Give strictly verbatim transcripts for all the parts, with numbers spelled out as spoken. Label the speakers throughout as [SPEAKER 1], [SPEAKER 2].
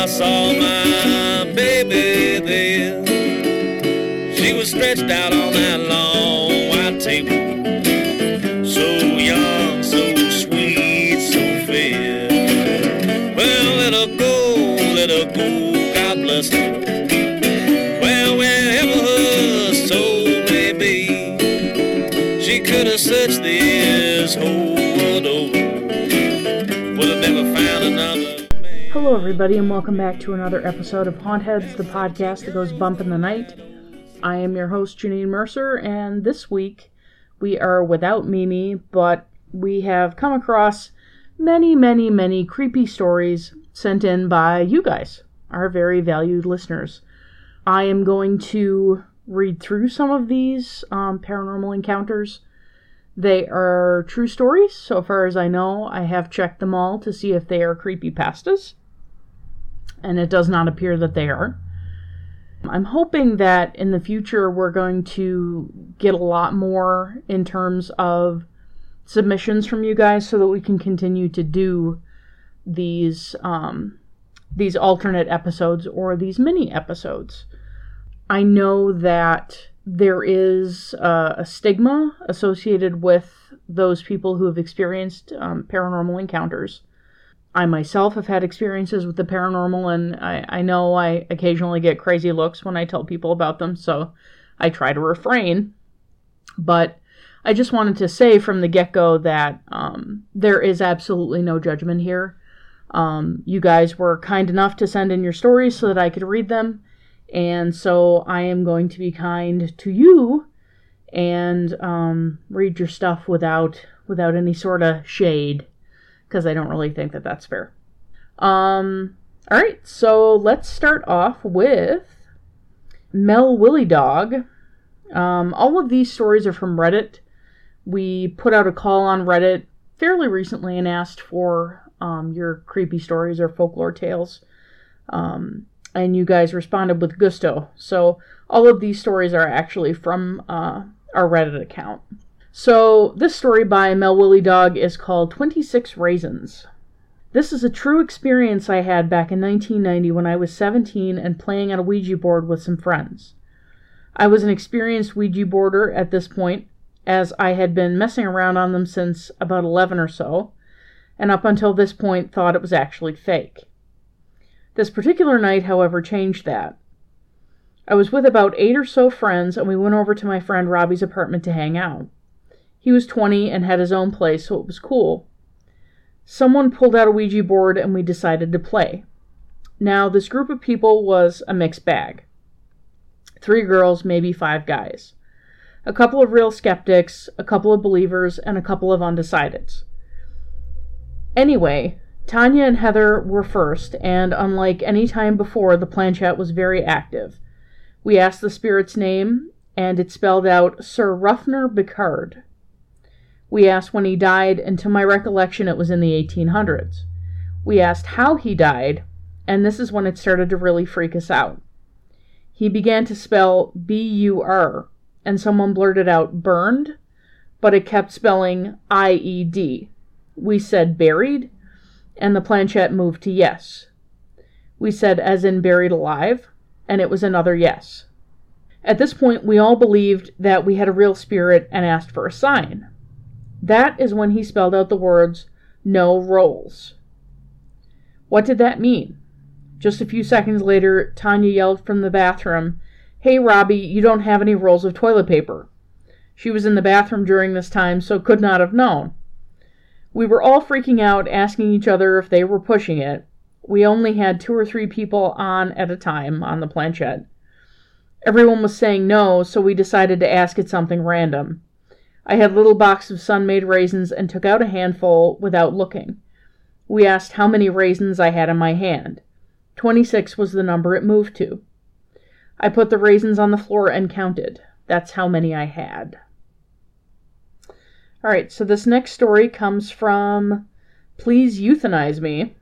[SPEAKER 1] saw my baby there. She was stretched out on that long white table, so young, so sweet, so fair. Well, let her go, let her go, God bless her. Well, wherever her soul may be, she could have searched this whole world over, would have never found another.
[SPEAKER 2] Hello everybody and welcome back to another episode of Haunt Heads, the podcast that goes bump in the night. I am your host Janine Mercer, and this week we are without Mimi, but we have come across many, many, many creepy stories sent in by you guys, our very valued listeners. I am going to read through some of these um, paranormal encounters. They are true stories, so far as I know. I have checked them all to see if they are creepypastas, and it does not appear that they are. I'm hoping that in the future we're going to get a lot more in terms of submissions from you guys so that we can continue to do these um, these alternate episodes or these mini episodes. I know that there is uh, a stigma associated with those people who have experienced um, paranormal encounters. I myself have had experiences with the paranormal, and I, I know I occasionally get crazy looks when I tell people about them, so I try to refrain. But I just wanted to say from the get-go that um, there is absolutely no judgment here. Um, you guys were kind enough to send in your stories so that I could read them, and so I am going to be kind to you and um, read your stuff without without any sort of shade, because I don't really think that that's fair. Um, alright, so let's start off with Mel Willie Dog. Um, all of these stories are from Reddit. We put out a call on Reddit fairly recently and asked for um, your creepy stories or folklore tales. Um, and you guys responded with gusto. So all of these stories are actually from uh, our Reddit account. So, this story by Mel Willie Dog is called twenty-six Raisins. This is a true experience I had back in nineteen ninety when I was seventeen and playing on a Ouija board with some friends. I was an experienced Ouija boarder at this point, as I had been messing around on them since about eleven or so, and up until this point thought it was actually fake. This particular night, however, changed that. I was with about eight or so friends, and we went over to my friend Robbie's apartment to hang out. He was twenty and had his own place, so it was cool. Someone pulled out a Ouija board and we decided to play. Now, this group of people was a mixed bag. Three girls, maybe five guys. A couple of real skeptics, a couple of believers, and a couple of undecideds. Anyway, Tanya and Heather were first, and unlike any time before, the planchette was very active. We asked the spirit's name, and it spelled out Sir Ruffner Bicard. We asked when he died, and to my recollection it was in the eighteen hundreds. We asked how he died, and this is when it started to really freak us out. He began to spell B U R, and someone blurted out burned, but it kept spelling I E D. We said buried, and the planchette moved to yes. We said as in buried alive, and it was another yes. At this point, we all believed that we had a real spirit and asked for a sign. That is when he spelled out the words, no rolls. What did that mean? Just a few seconds later, Tanya yelled from the bathroom, "Hey Robbie, you don't have any rolls of toilet paper." She was in the bathroom during this time, so could not have known. We were all freaking out, asking each other if they were pushing it. We only had two or three people on at a time on the planchette. Everyone was saying no, so we decided to ask it something random. I had a little box of Sun-Maid raisins and took out a handful without looking. We asked how many raisins I had in my hand. twenty-six was the number it moved to. I put the raisins on the floor and counted. That's how many I had. Alright, so this next story comes from Please Euthanize Me.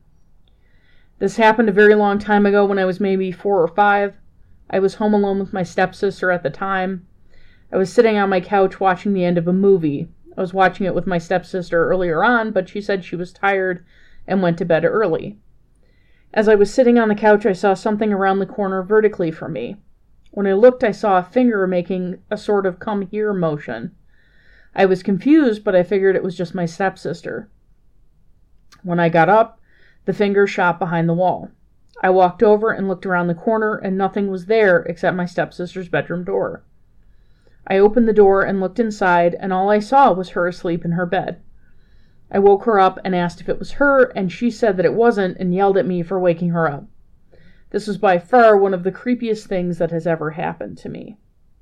[SPEAKER 2] This happened a very long time ago when I was maybe four or five. I was home alone with my stepsister at the time. I was sitting on my couch watching the end of a movie. I was watching it with my stepsister earlier on, but she said she was tired and went to bed early. As I was sitting on the couch, I saw something around the corner vertically from me. When I looked, I saw a finger making a sort of come here motion. I was confused, but I figured it was just my stepsister. When I got up, the finger shot behind the wall. I walked over and looked around the corner, and nothing was there except my stepsister's bedroom door. I opened the door and looked inside, and all I saw was her asleep in her bed. I woke her up and asked if it was her, and she said that it wasn't and yelled at me for waking her up. This was by far one of the creepiest things that has ever happened to me.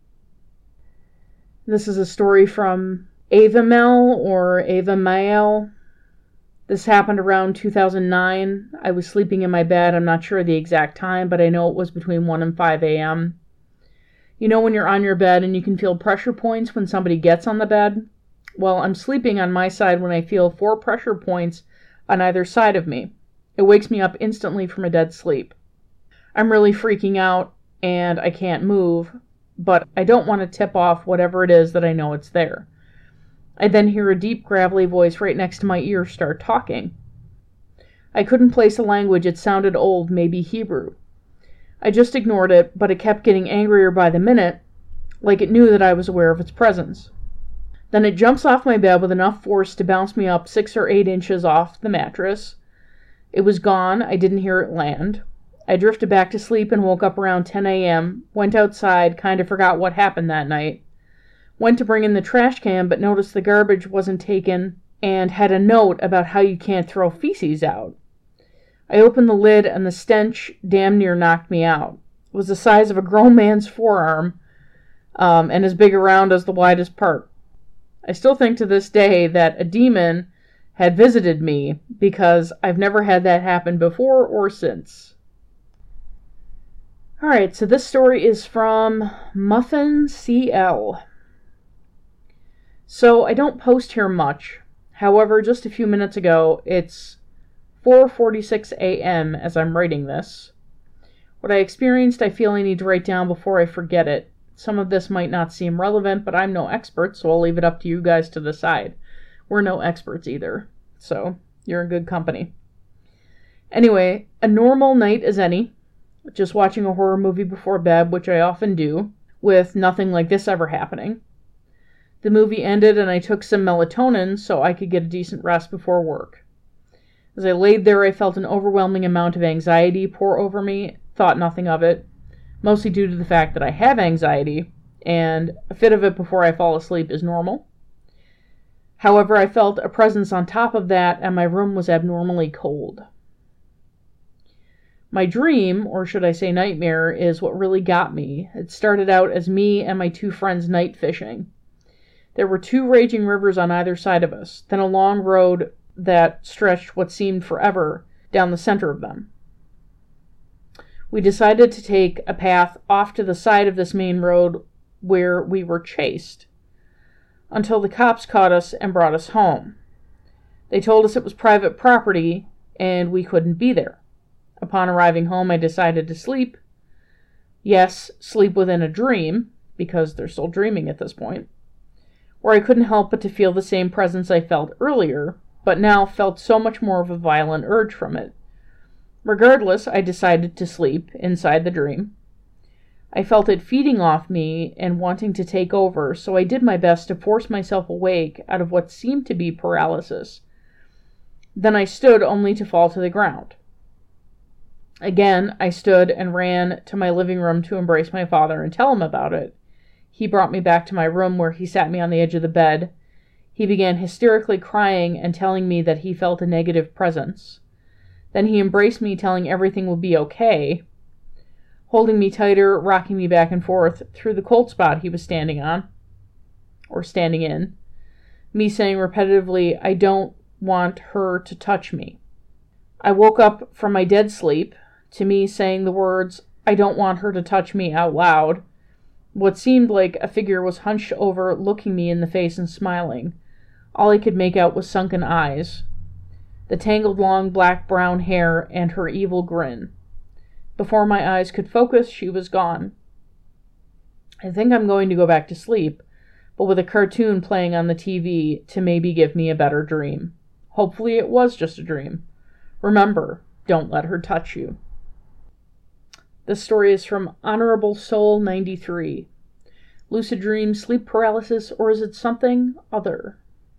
[SPEAKER 2] This is a story from Ava Mel or Ava Mael. This happened around two thousand nine. I was sleeping in my bed. I'm not sure the exact time, but I know it was between one and five a.m. You know when you're on your bed and you can feel pressure points when somebody gets on the bed? Well, I'm sleeping on my side when I feel four pressure points on either side of me. It wakes me up instantly from a dead sleep. I'm really freaking out and I can't move, but I don't want to tip off whatever it is that I know it's there. I then hear a deep, gravelly voice right next to my ear start talking. I couldn't place a language. It sounded old, maybe Hebrew. I just ignored it, but it kept getting angrier by the minute, like it knew that I was aware of its presence. Then it jumps off my bed with enough force to bounce me up six or eight inches off the mattress. It was gone. I didn't hear it land. I drifted back to sleep and woke up around ten a.m., went outside, kind of forgot what happened that night. Went to bring in the trash can, but noticed the garbage wasn't taken and had a note about how you can't throw feces out. I opened the lid and the stench damn near knocked me out. It was the size of a grown man's forearm um, and as big around as the widest part. I still think to this day that a demon had visited me because I've never had that happen before or since. Alright, so this story is from Muffin C L. So I don't post here much. However, just a few minutes ago, it's four forty-six a.m. as I'm writing this. What I experienced, I feel I need to write down before I forget it. Some of this might not seem relevant, but I'm no expert, so I'll leave it up to you guys to decide. We're no experts either, so you're in good company. Anyway, a normal night as any, just watching a horror movie before bed, which I often do, with nothing like this ever happening. The movie ended and I took some melatonin so I could get a decent rest before work. As I laid there, I felt an overwhelming amount of anxiety pour over me, thought nothing of it, mostly due to the fact that I have anxiety, and a fit of it before I fall asleep is normal. However, I felt a presence on top of that, and my room was abnormally cold. My dream, or should I say nightmare, is what really got me. It started out as me and my two friends night fishing. There were two raging rivers on either side of us, then a long road that stretched what seemed forever down the center of them. We decided to take a path off to the side of this main road where we were chased, until the cops caught us and brought us home. They told us it was private property and we couldn't be there. Upon arriving home, I decided to sleep. Yes, sleep within a dream, because they're still dreaming at this point, where I couldn't help but to feel the same presence I felt earlier, but now felt so much more of a violent urge from it. Regardless, I decided to sleep inside the dream. I felt it feeding off me and wanting to take over, so I did my best to force myself awake out of what seemed to be paralysis. Then I stood only to fall to the ground. Again, I stood and ran to my living room to embrace my father and tell him about it. He brought me back to my room where he sat me on the edge of the bed. He began hysterically crying and telling me that he felt a negative presence. Then he embraced me, telling everything would be okay, holding me tighter, rocking me back and forth through the cold spot he was standing on, or standing in, me saying repetitively, "I don't want her to touch me." I woke up from my dead sleep to me saying the words, "I don't want her to touch me," out loud. What seemed like a figure was hunched over, looking me in the face and smiling. All I could make out was sunken eyes, the tangled long black-brown hair, and her evil grin. Before my eyes could focus, she was gone. I think I'm going to go back to sleep, but with a cartoon playing on the T V to maybe give me a better dream. Hopefully it was just a dream. Remember, Don't let her touch you. This story is from Honorable Soul ninety-three. Lucid dream, sleep paralysis, or is it something other?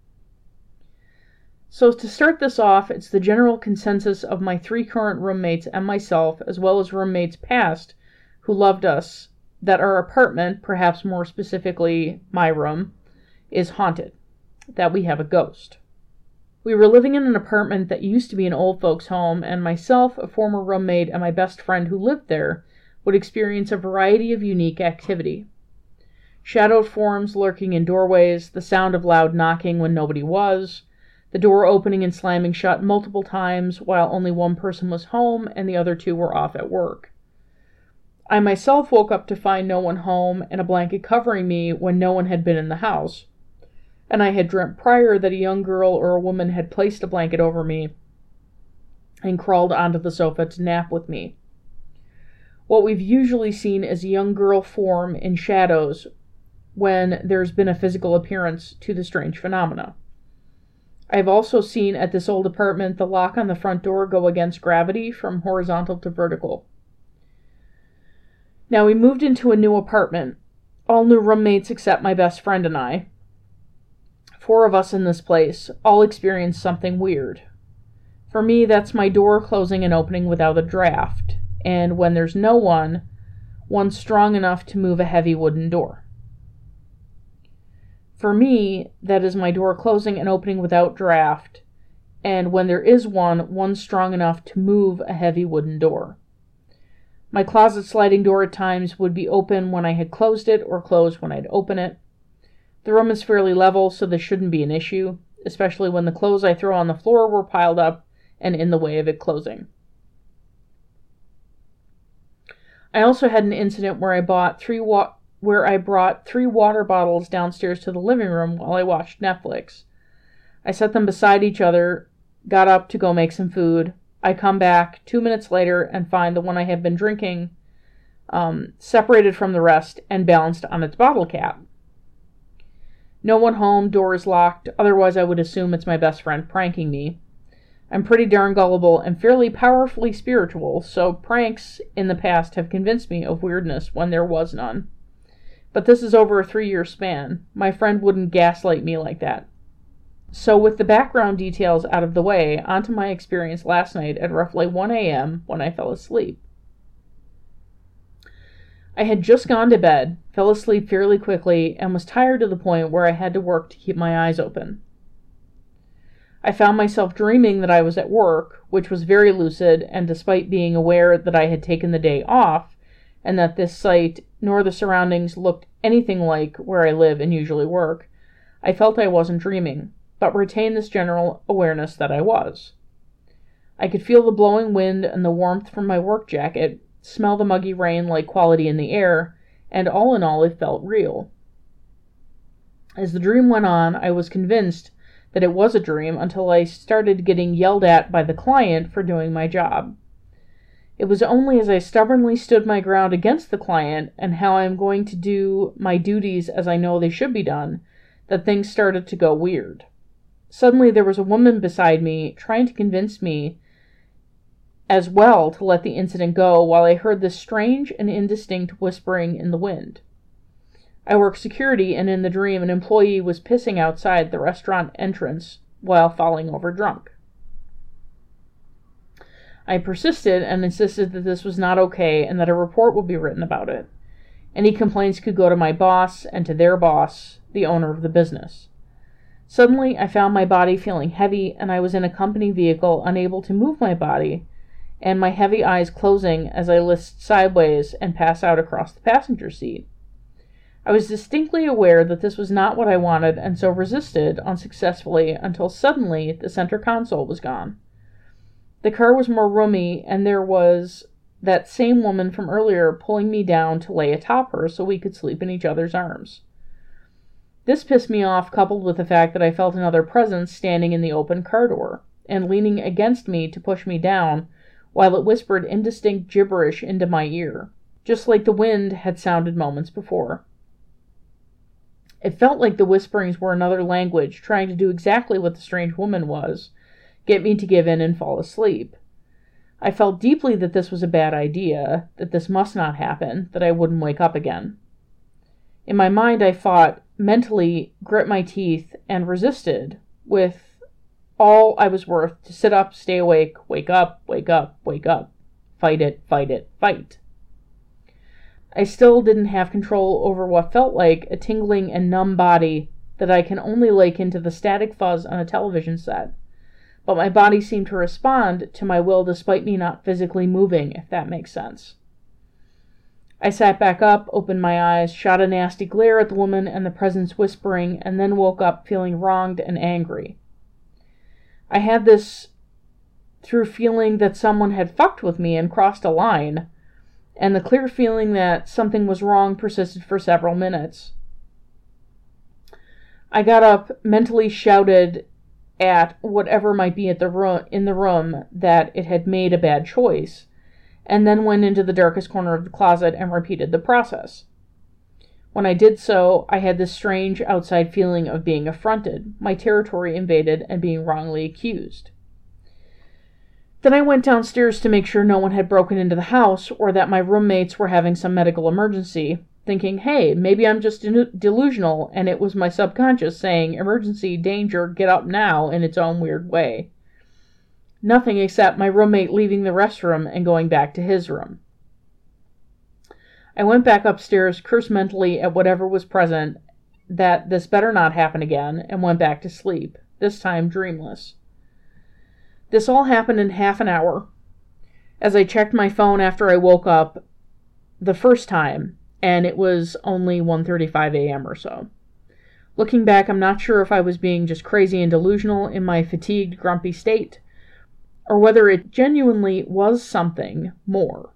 [SPEAKER 2] So to start this off, it's the general consensus of my three current roommates and myself, as well as roommates past who loved us, that our apartment, perhaps more specifically my room, is haunted, that we have a ghost. We were living in an apartment that used to be an old folks' home, and myself, a former roommate, and my best friend who lived there would experience a variety of unique activity. Shadowed forms lurking in doorways, the sound of loud knocking when nobody was, the door opening and slamming shut multiple times while only one person was home and the other two were off at work. I myself woke up to find no one home and a blanket covering me when no one had been in the house, and I had dreamt prior that a young girl or a woman had placed a blanket over me and crawled onto the sofa to nap with me. What we've usually seen is a young girl form in shadows when there's been a physical appearance to the strange phenomena. I've also seen at this old apartment the lock on the front door go against gravity from horizontal to vertical. Now we moved into a new apartment, all new roommates except my best friend and I. Four of us in this place all experienced something weird. For me, that's my door closing and opening without a draft, and when there's no one, one strong enough to move a heavy wooden door. For me, that is my door closing and opening without draft, and when there is one, one strong enough to move a heavy wooden door. My closet sliding door at times would be open when I had closed it or closed when I'd open it. The room is fairly level, so this shouldn't be an issue, especially when the clothes I throw on the floor were piled up and in the way of it closing. I also had an incident where I bought three wa- where I brought three water bottles downstairs to the living room while I watched Netflix. I set them beside each other, got up to go make some food. I come back two minutes later and find the one I had been drinking um, separated from the rest and balanced on its bottle cap. No one home, door is locked, otherwise I would assume it's my best friend pranking me. I'm pretty darn gullible and fairly powerfully spiritual, so pranks in the past have convinced me of weirdness when there was none. But this is over a three-year span. My friend wouldn't gaslight me like that. So with the background details out of the way, onto my experience last night at roughly one a.m. when I fell asleep. I had just gone to bed, fell asleep fairly quickly, and was tired to the point where I had to work to keep my eyes open. I found myself dreaming that I was at work, which was very lucid, and despite being aware that I had taken the day off, and that this site nor the surroundings looked anything like where I live and usually work, I felt I wasn't dreaming, but retained this general awareness that I was. I could feel the blowing wind and the warmth from my work jacket, smell the muggy rain-like quality in the air, and all in all it felt real. As the dream went on, I was convinced that it was a dream until I started getting yelled at by the client for doing my job. It was only as I stubbornly stood my ground against the client and how I am going to do my duties as I know they should be done that things started to go weird. Suddenly there was a woman beside me trying to convince me as well to let the incident go while I heard this strange and indistinct whispering in the wind. I work security, and in the dream an employee was pissing outside the restaurant entrance while falling over drunk. I persisted and insisted that this was not okay and that a report would be written about it. Any complaints could go to my boss and to their boss, the owner of the business. Suddenly, I found my body feeling heavy, and I was in a company vehicle, unable to move my body, and my heavy eyes closing as I list sideways and pass out across the passenger seat. I was distinctly aware that this was not what I wanted, and so resisted unsuccessfully until suddenly the center console was gone. The car was more roomy, and there was that same woman from earlier pulling me down to lay atop her so we could sleep in each other's arms. This pissed me off, coupled with the fact that I felt another presence standing in the open car door, and leaning against me to push me down, while it whispered indistinct gibberish into my ear, just like the wind had sounded moments before. It felt like the whisperings were another language, trying to do exactly what the strange woman was, get me to give in and fall asleep. I felt deeply that this was a bad idea, that this must not happen, that I wouldn't wake up again. In my mind, I fought, mentally grit my teeth, and resisted with all I was worth to sit up, stay awake, wake up, wake up, wake up, fight it, fight it, fight. I still didn't have control over what felt like a tingling and numb body that I can only liken to the static fuzz on a television set. But my body seemed to respond to my will despite me not physically moving, if that makes sense. I sat back up, opened my eyes, shot a nasty glare at the woman and the presence whispering, and then woke up feeling wronged and angry. I had this through feeling that someone had fucked with me and crossed a line, and the clear feeling that something was wrong persisted for several minutes. I got up, mentally shouted at whatever might be at the room, in the room that it had made a bad choice, and then went into the darkest corner of the closet and repeated the process. When I did so, I had this strange outside feeling of being affronted, my territory invaded, and being wrongly accused. Then I went downstairs to make sure no one had broken into the house or that my roommates were having some medical emergency, thinking, hey, maybe I'm just delusional and it was my subconscious saying, emergency, danger, get up now, in its own weird way. Nothing except my roommate leaving the restroom and going back to his room. I went back upstairs, cursed mentally at whatever was present, that this better not happen again, and went back to sleep, this time dreamless. This all happened in half an hour. As I checked my phone after I woke up the first time, and it was only one thirty-five a.m. or so. Looking back, I'm not sure if I was being just crazy and delusional in my fatigued, grumpy state, or whether it genuinely was something more.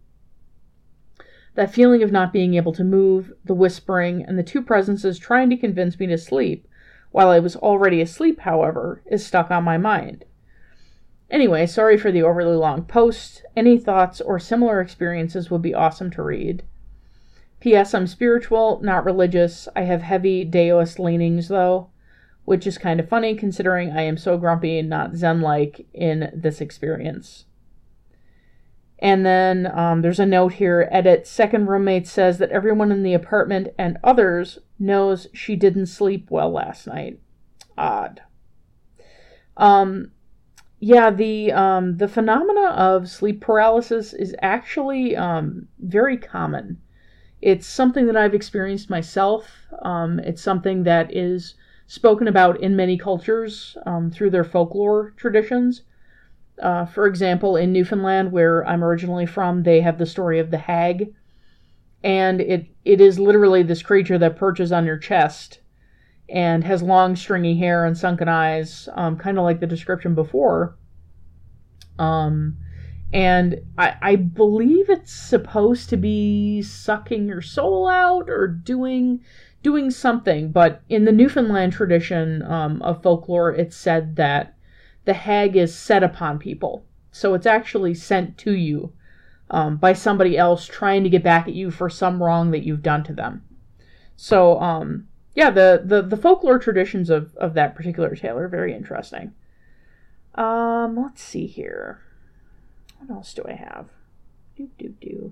[SPEAKER 2] That feeling of not being able to move, the whispering, and the two presences trying to convince me to sleep, while I was already asleep, however, is stuck on my mind. Anyway, sorry for the overly long post. Any thoughts or similar experiences would be awesome to read. P S. I'm spiritual, not religious. I have heavy Daoist leanings, though, which is kind of funny considering I am so grumpy and not Zen-like in this experience. And then um, there's a note here, edit, second roommate says that everyone in the apartment and others knows she didn't sleep well last night. Odd. Um, yeah, the um, the phenomena of sleep paralysis is actually um, very common. It's something that I've experienced myself. Um, it's something that is spoken about in many cultures um, through their folklore traditions. Uh, for example, in Newfoundland, where I'm originally from, they have the story of the hag. And it it is literally this creature that perches on your chest and has long stringy hair and sunken eyes, um, kind of like the description before. Um... And I, I believe it's supposed to be sucking your soul out or doing doing something. But in the Newfoundland tradition um, of folklore, it's said that the hag is set upon people. So it's actually sent to you um, by somebody else trying to get back at you for some wrong that you've done to them. So, um, yeah, the, the, the folklore traditions of, of that particular tale are very interesting. Um, let's see here. What else do I have? Do, do, do.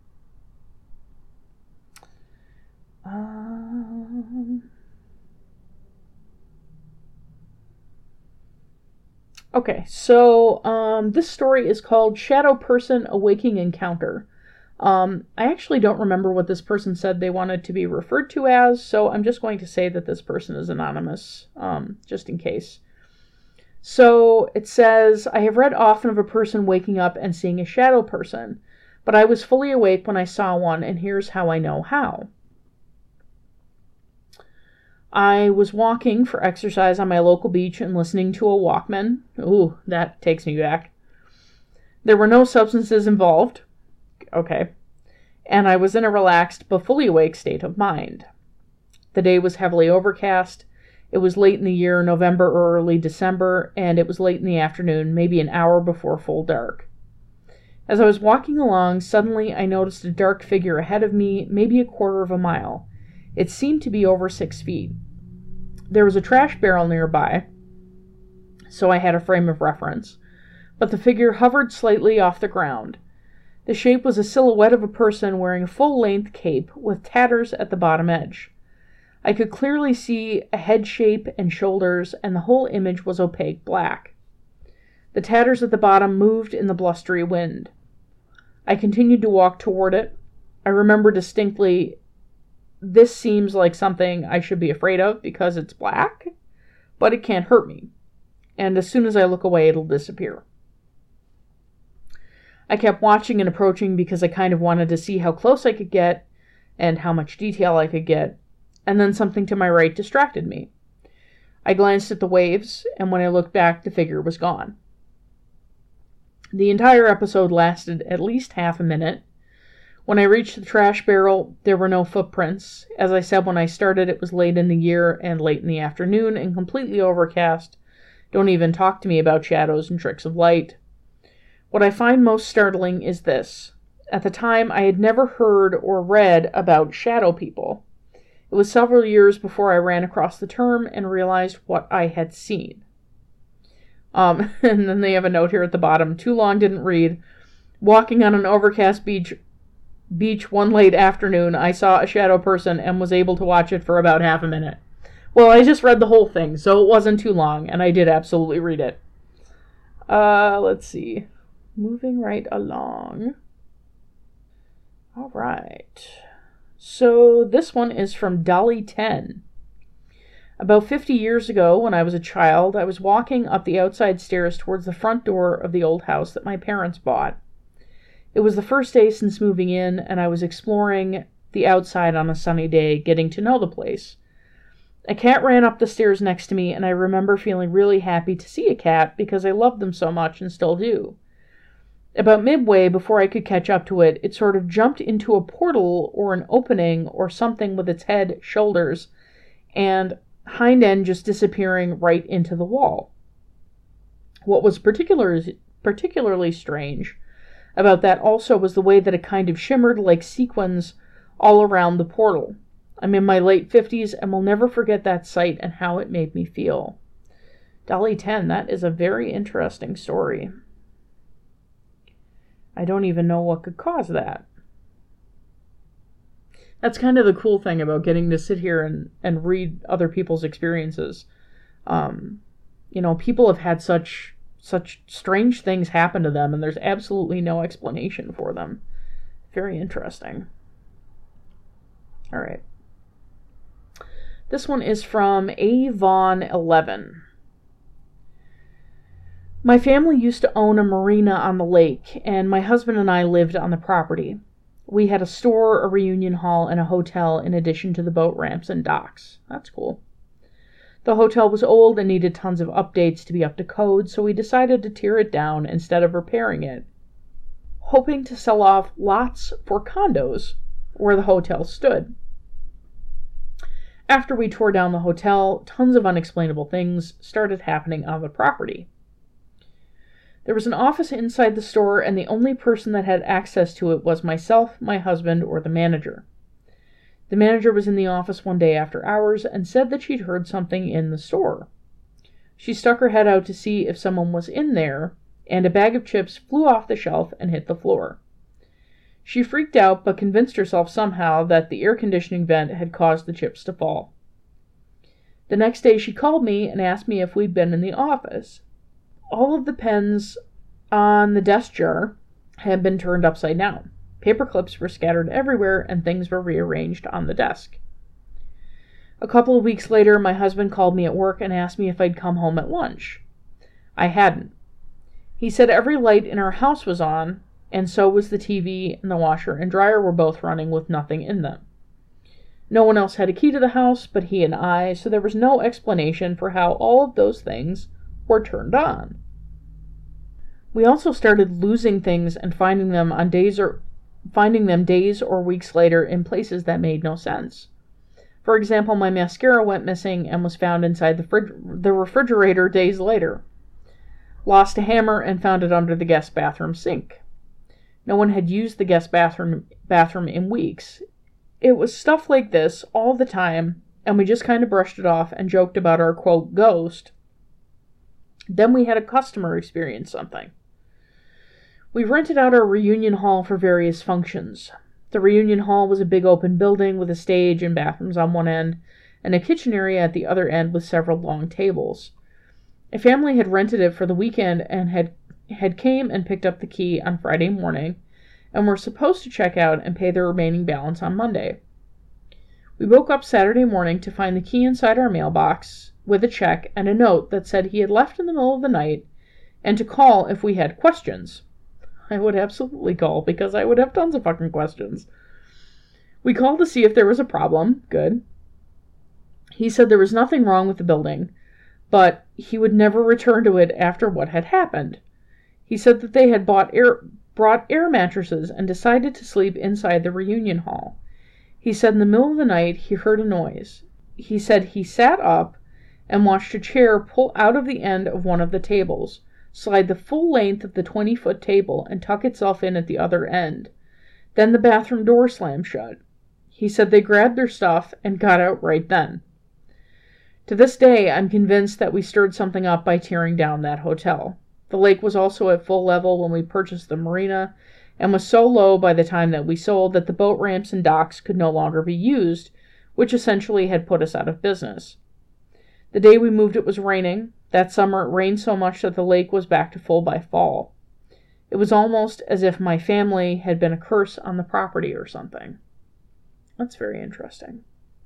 [SPEAKER 2] Um, okay, so um, this story is called Shadow Person Awaking Encounter. Um, I actually don't remember what this person said they wanted to be referred to as, so I'm just going to say that this person is anonymous, um, just in case. So it says, I have read often of a person waking up and seeing a shadow person, but I was fully awake when I saw one, and here's how I know how. I was walking for exercise on my local beach and listening to a Walkman. Ooh, that takes me back. There were no substances involved. Okay. And I was in a relaxed but fully awake state of mind. The day was heavily overcast. It was late in the year, November or early December, and it was late in the afternoon, maybe an hour before full dark. As I was walking along, suddenly I noticed a dark figure ahead of me, maybe a quarter of a mile. It seemed to be over six feet. There was a trash barrel nearby, so I had a frame of reference, but the figure hovered slightly off the ground. The shape was a silhouette of a person wearing a full-length cape with tatters at the bottom edge. I could clearly see a head shape and shoulders, and the whole image was opaque black. The tatters at the bottom moved in the blustery wind. I continued to walk toward it. I remember distinctly, this seems like something I should be afraid of because it's black, but it can't hurt me. And as soon as I look away, it'll disappear. I kept watching and approaching because I kind of wanted to see how close I could get and how much detail I could get, and then something to my right distracted me. I glanced at the waves, and when I looked back, the figure was gone. The entire episode lasted at least half a minute. When I reached the trash barrel, there were no footprints. As I said when I started, it was late in the year and late in the afternoon and completely overcast. Don't even talk to me about shadows and tricks of light. What I find most startling is this. At the time, I had never heard or read about shadow people. It was several years before I ran across the term and realized what I had seen. Um, and then they have a note here at the bottom. Too long, didn't read. Walking on an overcast beach, beach one late afternoon, I saw a shadow person and was able to watch it for about half a minute. Well, I just read the whole thing, so it wasn't too long, and I did absolutely read it. Uh, let's see. Moving right along. All right. So this one is from Dolly ten. About fifty years ago, when I was a child, I was walking up the outside stairs towards the front door of the old house that my parents bought. It was the first day since moving in, and I was exploring the outside on a sunny day, getting to know the place. A cat ran up the stairs next to me, and I remember feeling really happy to see a cat because I loved them so much and still do. About midway, before I could catch up to it, it sort of jumped into a portal or an opening or something with its head, shoulders, and hind end just disappearing right into the wall. What was particular, particularly strange about that also was the way that it kind of shimmered like sequins all around the portal. I'm in my late fifties and will never forget that sight and how it made me feel. Dolly ten, that is a very interesting story. I don't even know what could cause that. That's kind of the cool thing about getting to sit here and, and read other people's experiences. Um, you know, people have had such such strange things happen to them, and there's absolutely no explanation for them. Very interesting. All right. This one is from Avon eleven. My family used to own a marina on the lake, and my husband and I lived on the property. We had a store, a reunion hall, and a hotel in addition to the boat ramps and docks. That's cool. The hotel was old and needed tons of updates to be up to code, so we decided to tear it down instead of repairing it, hoping to sell off lots for condos where the hotel stood. After we tore down the hotel, tons of unexplainable things started happening on the property. There was an office inside the store, and the only person that had access to it was myself, my husband, or the manager. The manager was in the office one day after hours and said that she'd heard something in the store. She stuck her head out to see if someone was in there, and a bag of chips flew off the shelf and hit the floor. She freaked out, but convinced herself somehow that the air conditioning vent had caused the chips to fall. The next day she called me and asked me if we'd been in the office. All of the pens on the desk jar had been turned upside down. Paper clips were scattered everywhere, and things were rearranged on the desk. A couple of weeks later, my husband called me at work and asked me if I'd come home at lunch. I hadn't. He said every light in our house was on, and so was the T V, and the washer and dryer were both running with nothing in them. No one else had a key to the house but he and I, so there was no explanation for how all of those things were turned on. We also started losing things and finding them on days or finding them days or weeks later in places that made no sense. For example, my mascara went missing and was found inside the, frig- the refrigerator days later. Lost a hammer and found it under the guest bathroom sink. No one had used the guest bathroom bathroom in weeks. It was stuff like this all the time, and we just kind of brushed it off and joked about our, quote, ghost. Then we had a customer experience something. We rented out our reunion hall for various functions. The reunion hall was a big open building with a stage and bathrooms on one end, and a kitchen area at the other end with several long tables. A family had rented it for the weekend and had, had came and picked up the key on Friday morning, and were supposed to check out and pay the remaining balance on Monday. We woke up Saturday morning to find the key inside our mailbox, with a check and a note that said he had left in the middle of the night, and to call if we had questions. I would absolutely call, because I would have tons of fucking questions. We called to see if there was a problem. Good. He said there was nothing wrong with the building, but he would never return to it after what had happened. He said that they had bought air, brought air mattresses and decided to sleep inside the reunion hall. He said in the middle of the night he heard a noise. He said he sat up and watched a chair pull out of the end of one of the tables, slide the full length of the twenty-foot table, and tuck itself in at the other end. Then the bathroom door slammed shut. He said they grabbed their stuff and got out right then. To this day, I'm convinced that we stirred something up by tearing down that hotel. The lake was also at full level when we purchased the marina, and was so low by the time that we sold that the boat ramps and docks could no longer be used, which essentially had put us out of business. The day we moved it was raining. That summer it rained so much that the lake was back to full by fall. It was almost as if my family had been a curse on the property or something. That's very interesting.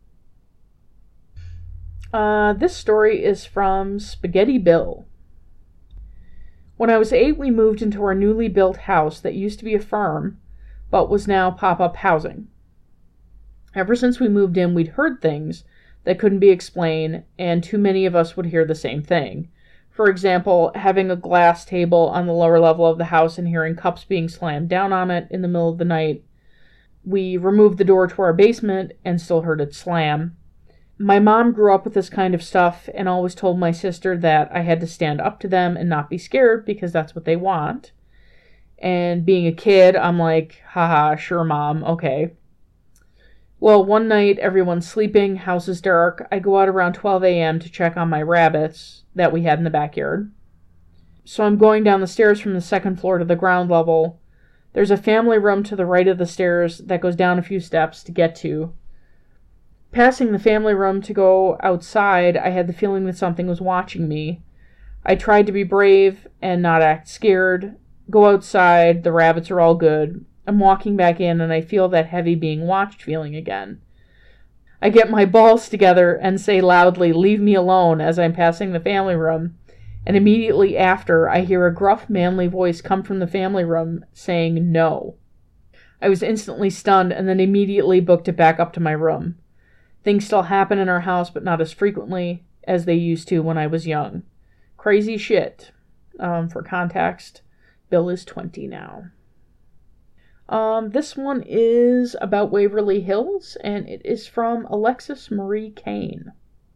[SPEAKER 2] Uh, this story is from Spaghetti Bill. When I was eight, we moved into our newly built house that used to be a farm, but was now pop-up housing. Ever since we moved in, we'd heard things that couldn't be explained, and too many of us would hear the same thing. For example, having a glass table on the lower level of the house and hearing cups being slammed down on it in the middle of the night. We removed the door to our basement and still heard it slam. My mom grew up with this kind of stuff and always told my sister that I had to stand up to them and not be scared because that's what they want. And being a kid, I'm like, haha, sure, Mom, okay. Well, one night, everyone's sleeping, house is dark. I go out around twelve a.m. to check on my rabbits that we had in the backyard. So I'm going down the stairs from the second floor to the ground level. There's a family room to the right of the stairs that goes down a few steps to get to. Passing the family room to go outside, I had the feeling that something was watching me. I tried to be brave and not act scared. Go outside, the rabbits are all good. I'm walking back in and I feel that heavy being watched feeling again. I get my balls together and say loudly, "Leave me alone," as I'm passing the family room, and immediately after I hear a gruff manly voice come from the family room saying no. I was instantly stunned and then immediately booked it back up to my room. Things still happen in our house, but not as frequently as they used to when I was young. Crazy shit. Um, for context, Bill is twenty now. Um, this one is about Waverly Hills, and it is from Alexis Marie Kane.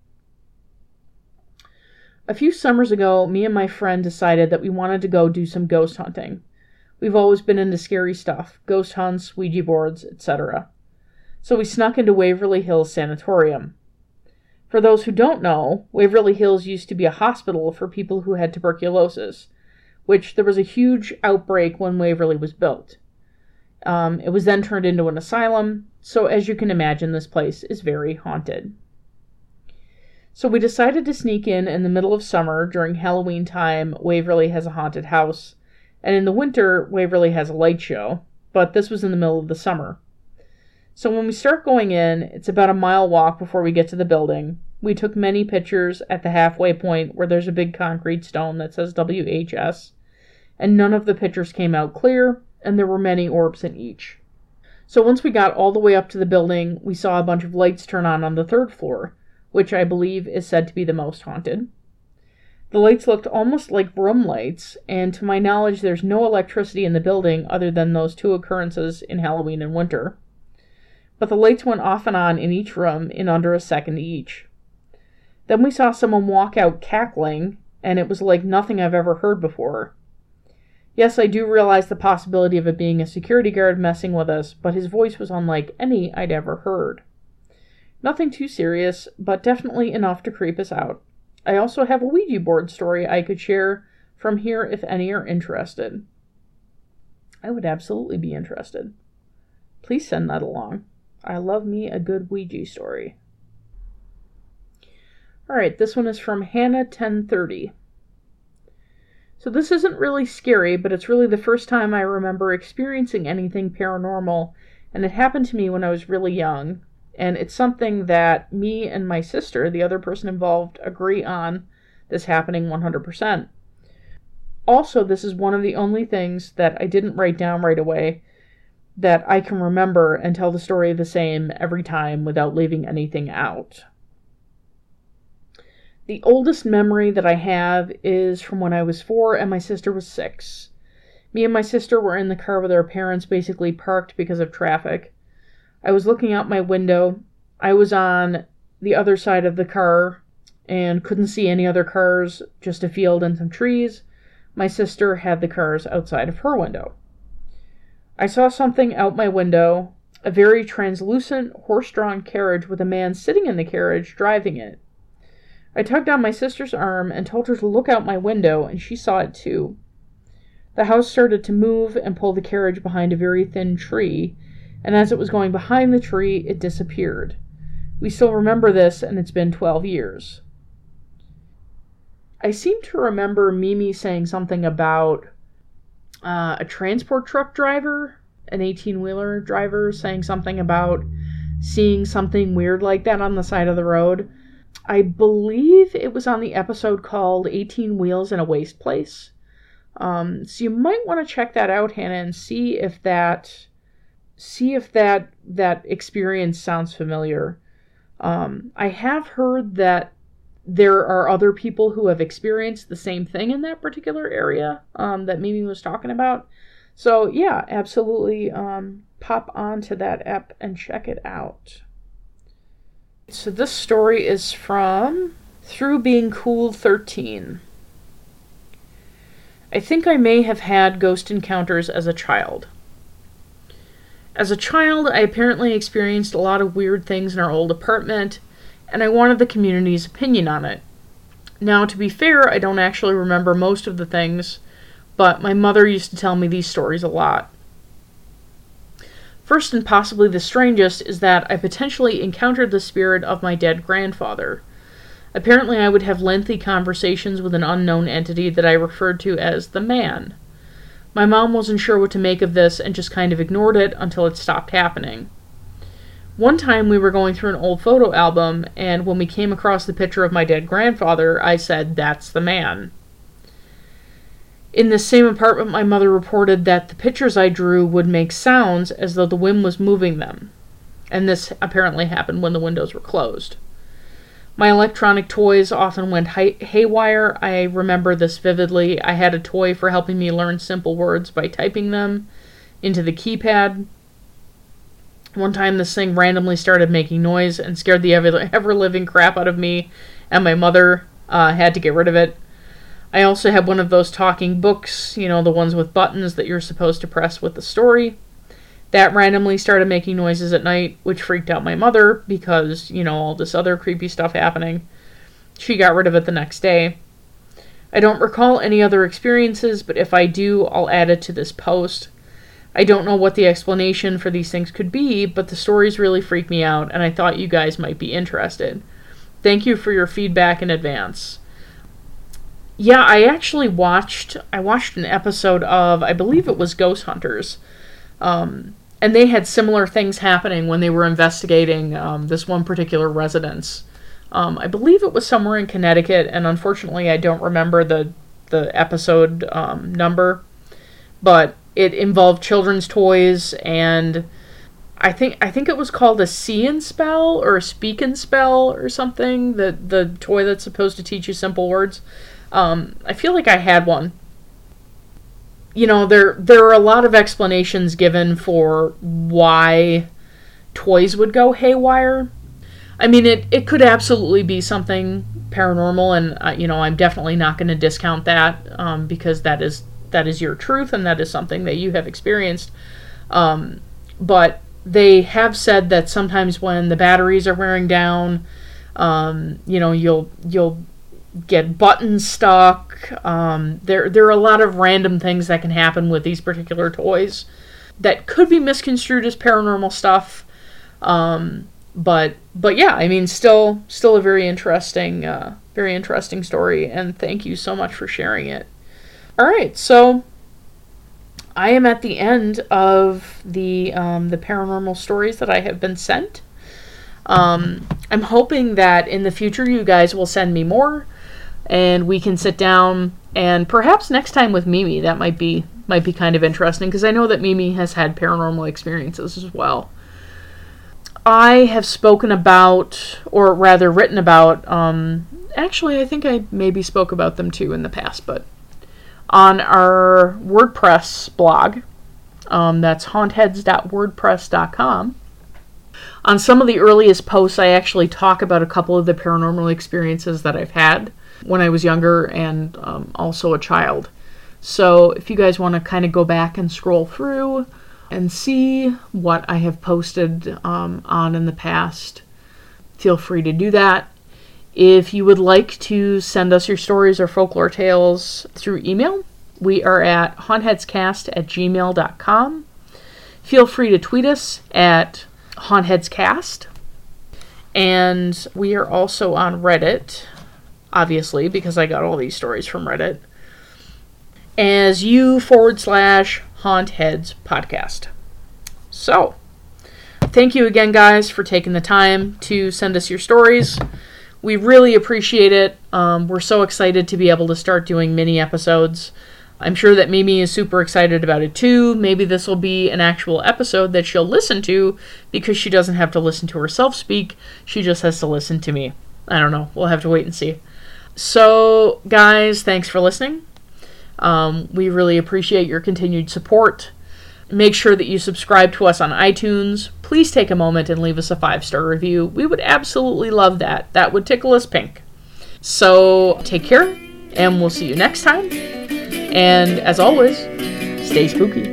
[SPEAKER 2] A few summers ago, me and my friend decided that we wanted to go do some ghost hunting. We've always been into scary stuff, ghost hunts, Ouija boards, et cetera. So we snuck into Waverly Hills Sanatorium. For those who don't know, Waverly Hills used to be a hospital for people who had tuberculosis, which there was a huge outbreak when Waverly was built. Um, it was then turned into an asylum, so as you can imagine, this place is very haunted. So we decided to sneak in in the middle of summer. During Halloween time, Waverly has a haunted house, and in the winter, Waverly has a light show, but this was in the middle of the summer. So when we start going in, it's about a mile walk before we get to the building. We took many pictures at the halfway point where there's a big concrete stone that says W H S, and none of the pictures came out clear, and there were many orbs in each. So once we got all the way up to the building, we saw a bunch of lights turn on on the third floor, which I believe is said to be the most haunted. The lights looked almost like room lights, and to my knowledge there's no electricity in the building other than those two occurrences in Halloween and winter. But the lights went off and on in each room in under a second each. Then we saw someone walk out cackling, and it was like nothing I've ever heard before. Yes, I do realize the possibility of it being a security guard messing with us, but his voice was unlike any I'd ever heard. Nothing too serious, but definitely enough to creep us out. I also have a Ouija board story I could share from here if any are interested. I would absolutely be interested. Please send that along. I love me a good Ouija story. Alright, this one is from Hannah ten thirty. So this isn't really scary, but it's really the first time I remember experiencing anything paranormal, and it happened to me when I was really young, and it's something that me and my sister, the other person involved, agree on this happening one hundred percent. Also, this is one of the only things that I didn't write down right away that I can remember and tell the story the same every time without leaving anything out. The oldest memory that I have is from when I was four and my sister was six. Me and my sister were in the car with our parents, basically parked because of traffic. I was looking out my window. I was on the other side of the car and couldn't see any other cars, just a field and some trees. My sister had the cars outside of her window. I saw something out my window, a very translucent, horse-drawn carriage with a man sitting in the carriage driving it. I tugged on my sister's arm and told her to look out my window, and she saw it too. The house started to move and pull the carriage behind a very thin tree, and as it was going behind the tree, it disappeared. We still remember this, and it's been twelve years. I seem to remember Mimi saying something about uh, a transport truck driver, an eighteen-wheeler driver, saying something about seeing something weird like that on the side of the road. I believe it was on the episode called eighteen Wheels in a Waste Place. Um, so you might want to check that out, Hannah, and see if that see if that that experience sounds familiar. Um, I have heard that there are other people who have experienced the same thing in that particular area um, that Mimi was talking about. So yeah, absolutely um, pop onto that app and check it out. So this story is from Through Being Cool thirteen. I think I may have had ghost encounters as a child. As a child, I apparently experienced a lot of weird things in our old apartment, and I wanted the community's opinion on it. Now, to be fair, I don't actually remember most of the things, but my mother used to tell me these stories a lot. First, and possibly the strangest, is that I potentially encountered the spirit of my dead grandfather. Apparently, I would have lengthy conversations with an unknown entity that I referred to as the man. My mom wasn't sure what to make of this and just kind of ignored it until it stopped happening. One time we were going through an old photo album, and when we came across the picture of my dead grandfather, I said, "That's the man." In this same apartment, my mother reported that the pictures I drew would make sounds as though the wind was moving them, and this apparently happened when the windows were closed. My electronic toys often went hay- haywire. I remember this vividly. I had a toy for helping me learn simple words by typing them into the keypad. One time this thing randomly started making noise and scared the ever- ever-living crap out of me, and my mother uh, had to get rid of it. I also had one of those talking books, you know, the ones with buttons that you're supposed to press with the story. That randomly started making noises at night, which freaked out my mother because, you know, all this other creepy stuff happening. She got rid of it the next day. I don't recall any other experiences, but if I do, I'll add it to this post. I don't know what the explanation for these things could be, but the stories really freak me out, and I thought you guys might be interested. Thank you for your feedback in advance. Yeah, I actually watched, I watched an episode of, I believe it was Ghost Hunters, um, and they had similar things happening when they were investigating um, this one particular residence. Um, I believe it was somewhere in Connecticut, and unfortunately I don't remember the, the episode um, number, but it involved children's toys, and I think I think it was called a see and spell, or a speak and spell, or something, the, the toy that's supposed to teach you simple words. Um, I feel like I had one. You know, there there are a lot of explanations given for why toys would go haywire. I mean, it, it could absolutely be something paranormal, and, uh, you know, I'm definitely not going to discount that, um, because that is that is your truth, and that is something that you have experienced. Um, but they have said that sometimes when the batteries are wearing down, um, you know, you'll you'll get buttons stuck. Um, there, there are a lot of random things that can happen with these particular toys that could be misconstrued as paranormal stuff. Um, but, but yeah, I mean, still, still a very interesting, uh, very interesting story. And thank you so much for sharing it. All right, so I am at the end of the um, the paranormal stories that I have been sent. Um, I'm hoping that in the future you guys will send me more, and we can sit down and perhaps next time with Mimi. That might be might be kind of interesting because I know that Mimi has had paranormal experiences as well. I have spoken about, or rather written about. Um, actually, I think I maybe spoke about them too in the past, but. On our WordPress blog, um, that's hauntheads dot wordpress dot com. On some of the earliest posts, I actually talk about a couple of the paranormal experiences that I've had when I was younger and um, also a child. So if you guys want to kind of go back and scroll through and see what I have posted um, on in the past, feel free to do that. If you would like to send us your stories or folklore tales through email, we are at hauntheadscast at gmail dot com. Feel free to tweet us at hauntheadscast. And we are also on Reddit, obviously, because I got all these stories from Reddit, as u forward slash hauntheads podcast. So, thank you again, guys, for taking the time to send us your stories. We really appreciate it. Um, we're so excited to be able to start doing mini episodes. I'm sure that Mimi is super excited about it too. Maybe this will be an actual episode that she'll listen to because she doesn't have to listen to herself speak. She just has to listen to me. I don't know. We'll have to wait and see. So, guys, thanks for listening. Um, we really appreciate your continued support. Make sure that you subscribe to us on iTunes. Please take a moment and leave us a five-star review. We would absolutely love that. That would tickle us pink. So take care, and we'll see you next time. And as always, stay spooky.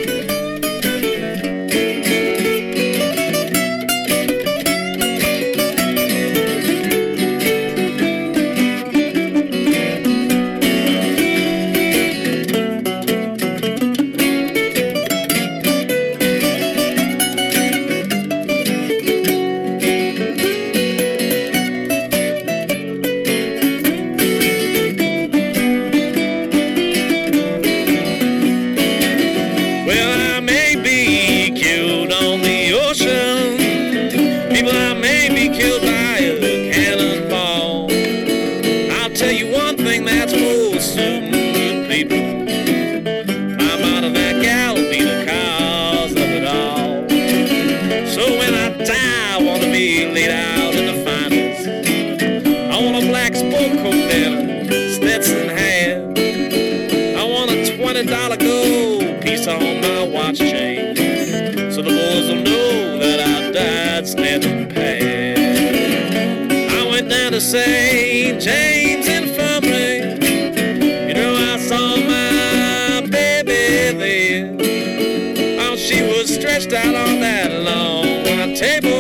[SPEAKER 1] On my watch chain, so the boys will know that I died standing pat. I went down to Saint James Infirmary. You know, I saw my baby there. Oh, she was stretched out on that long white table.